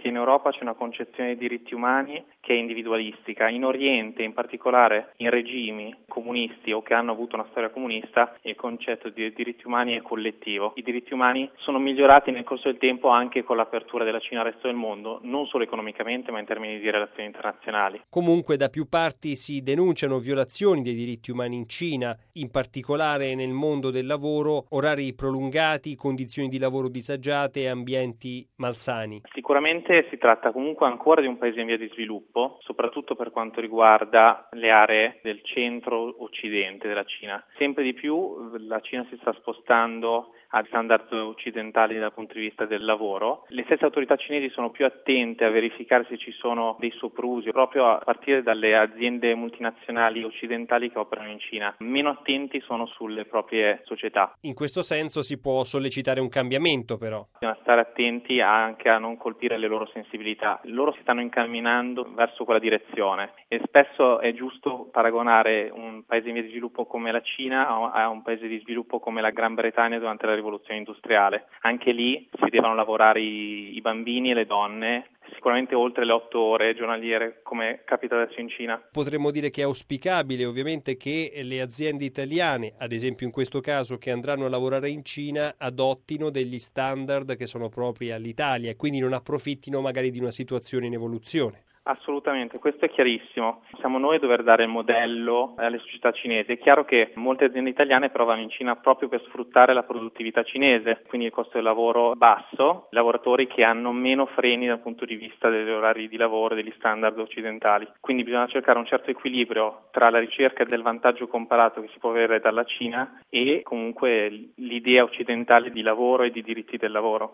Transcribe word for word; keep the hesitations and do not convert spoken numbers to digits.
In Europa c'è una concezione dei diritti umani che è individualistica. In Oriente, in particolare in regimi comunisti o che hanno avuto una storia comunista, il concetto di diritti umani è collettivo. I diritti umani sono migliorati nel corso del tempo anche con l'apertura della Cina al resto del mondo, non solo economicamente ma in termini di relazioni internazionali. Comunque da più parti si denunciano violazioni dei diritti umani in Cina, in particolare nel mondo del lavoro, orari prolungati, condizioni di lavoro disagiate e ambienti malsani. Sicuramente si tratta comunque ancora di un paese in via di sviluppo, soprattutto per quanto riguarda le aree del centro-occidente della Cina. Sempre di più la Cina si sta spostando a standard occidentali dal punto di vista del lavoro. Le stesse autorità cinesi sono più attente a verificare se ci sono dei soprusi, proprio a partire dalle aziende multinazionali occidentali che operano in Cina. Meno attenti sono sulle proprie società. In questo senso si può sollecitare un cambiamento, però. Bisogna stare attenti anche a non colpire le loro sensibilità. Loro si stanno incamminando verso quella direzione e spesso è giusto paragonare un paese in via di sviluppo come la Cina a un paese di sviluppo come la Gran Bretagna durante la rivoluzione industriale. Anche lì si devono lavorare i, i bambini e le donne, sicuramente oltre le otto ore giornaliere come capita adesso in Cina. Potremmo dire che è auspicabile ovviamente che le aziende italiane, ad esempio in questo caso che andranno a lavorare in Cina, adottino degli standard che sono propri all'Italia e quindi non approfittino magari di una situazione in evoluzione. Assolutamente, questo è chiarissimo. Siamo noi a dover dare il modello alle società cinesi. È chiaro che molte aziende italiane provano in Cina proprio per sfruttare la produttività cinese, quindi il costo del lavoro basso, lavoratori che hanno meno freni dal punto di vista degli orari di lavoro, degli standard occidentali. Quindi bisogna cercare un certo equilibrio tra la ricerca del vantaggio comparato che si può avere dalla Cina e comunque l'idea occidentale di lavoro e di diritti del lavoro.